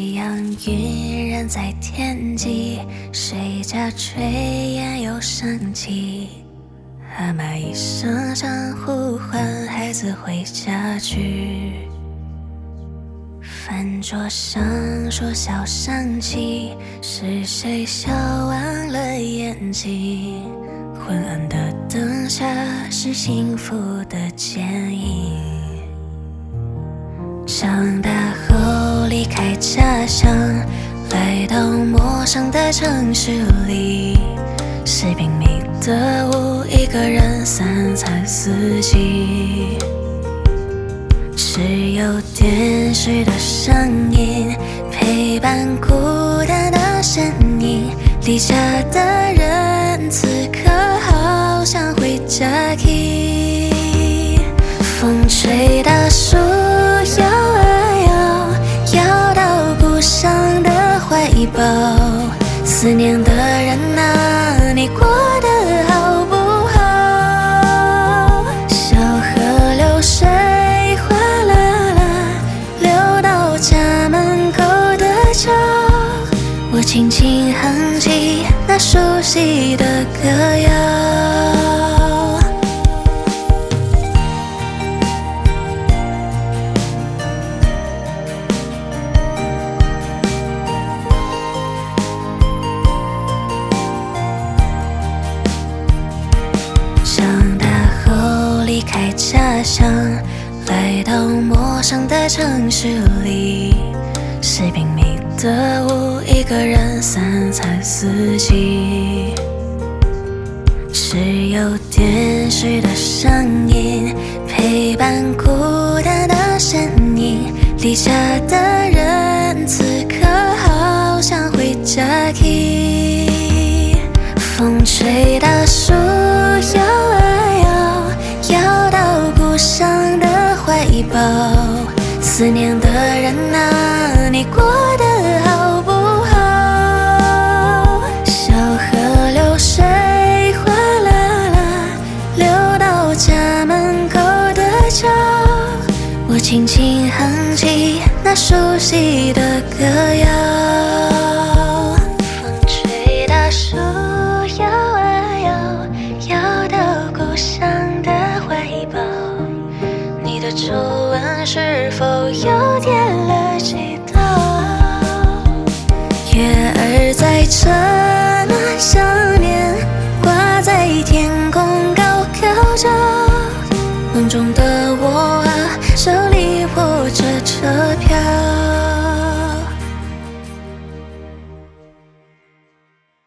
夕阳晕染在天际，谁家炊烟又升起？阿妈一声声呼唤孩子回家去。饭桌上说笑响起，是谁笑忘了眼睛？昏暗的灯下是幸福的剪影。长大后离开家乡，来到陌生的城市里，是贫民的屋，一个人三餐四季。只有电视的声音陪伴孤单的身影，离家的人此刻好想回家去。风吹大树摇啊摇，摇到故乡的怀抱。思念的人啊，你过得好不好？小河流水哗啦啦，流到家门口的桥。我轻轻哼起那熟悉的歌谣。长大后离开家乡，来到陌生的城市里，是贫民的屋，一个人三餐四季。只有电视的声音陪伴孤单的身影，离家的人此刻好想回家去。风吹大树摇啊摇，摇到故乡的怀抱。思念的人啊，你过得好不好？小河流水哗啦啦，流到家门口的桥。我轻轻哼起那熟悉的歌谣。风吹大树摇啊摇，摇到故乡的怀抱。你的皱纹是否又添了几道？月儿在城南想念，挂在天空高高着。梦中的我啊，手里握着车票。